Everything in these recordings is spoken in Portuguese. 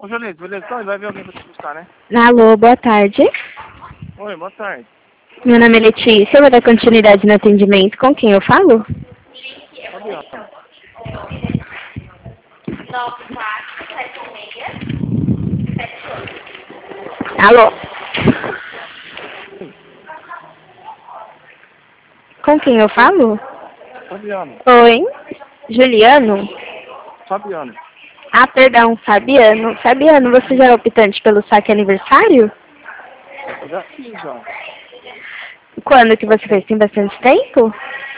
Ô, Jolito, beleza? Então, vai ver alguém pra te buscar, né? Alô, boa tarde. Oi, boa tarde. Meu nome é Letícia, eu vou dar continuidade no atendimento. Com quem eu falo? Fabiano. Alô? Com quem eu falo? Fabiano. Oi? Juliano? Fabiano. Ah, perdão, Fabiano. Fabiano, você já é optante pelo saque aniversário? Já fiz, já. Quando que você fez? Tem bastante tempo?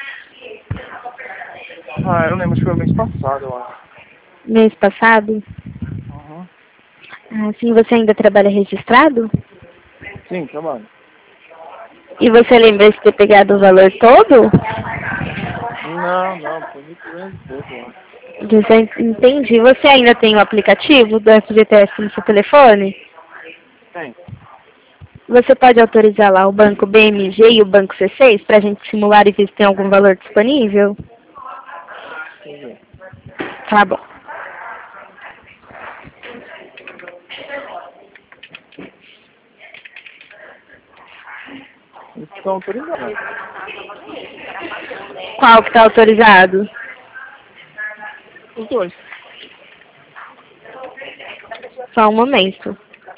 Ah, eu lembro que foi o mês passado, eu acho. Mês passado? Uhum. Ah, sim, você ainda trabalha registrado? Sim, trabalho. E você lembra de ter pegado o valor todo? Não, foi muito grande pouco, eu acho. Entendi. Você ainda tem o aplicativo do FGTS no seu telefone? Tem. Você pode autorizar lá o banco BMG e o banco C6 para a gente simular e ver se tem algum valor disponível? Deixa eu ver. Tá bom. Eles estão autorizados. Qual que está autorizado? Os dois. Só um momento.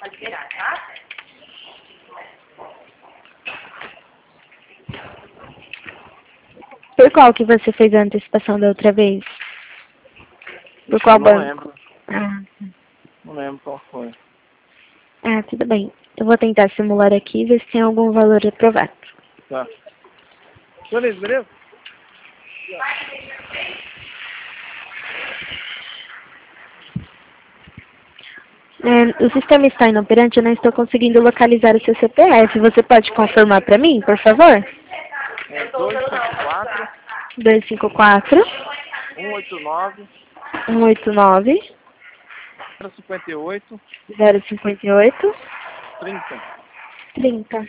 Por qual que você fez a antecipação da outra vez? Por Ixi, eu qual não banco? lembro. Ah, Não lembro qual foi. tudo bem. Eu vou tentar simular aqui e ver se tem algum valor aprovado. Tá. Beleza, beleza? O sistema está inoperante, eu não estou conseguindo localizar o seu CPF. Você pode confirmar para mim, por favor? É 254 254 189 189 058 058 30. 30.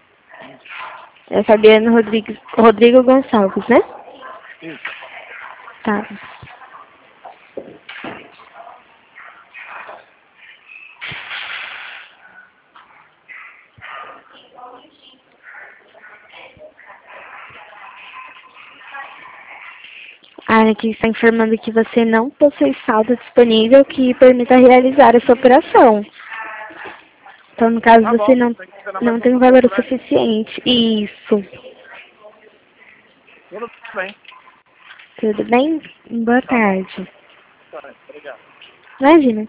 É Fabiano Rodrigo Gonçalves, né? Isso. Tá. Aqui está informando que você não possui saldo disponível que permita realizar essa operação. Então, no caso, Tá você bom. não, Tem que esperar mais não um tem um valor pouco, né? suficiente. Isso. Tudo bem. Tudo bem? Boa Tá bom. tarde. Tá, obrigado. Imagina.